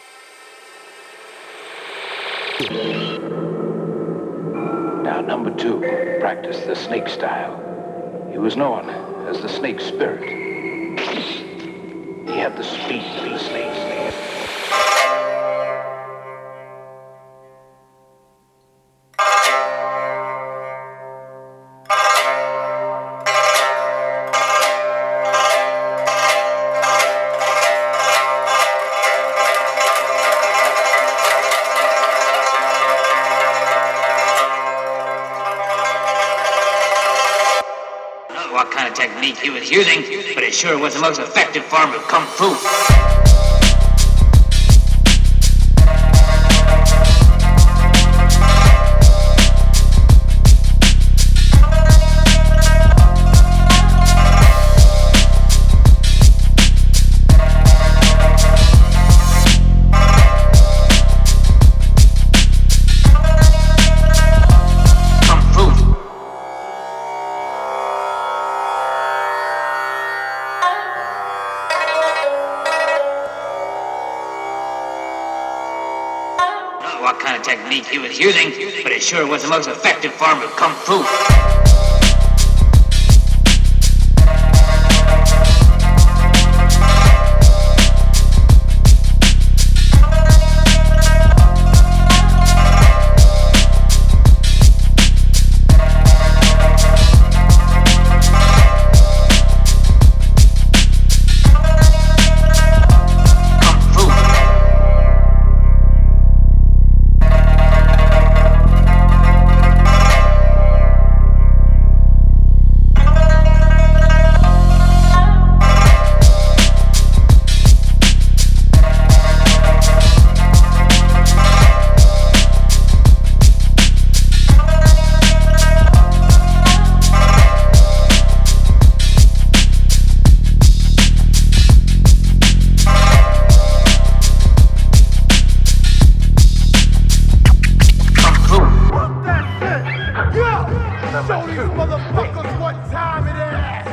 Now, number two practiced the snake style. He was known as the snake spirit. He had the speed of the snake. What kind of technique he was using, but it sure was the most effective form of kung fu. What kind of technique he was using, but it sure was the most effective form of kung fu. Show these motherfuckers what time it is.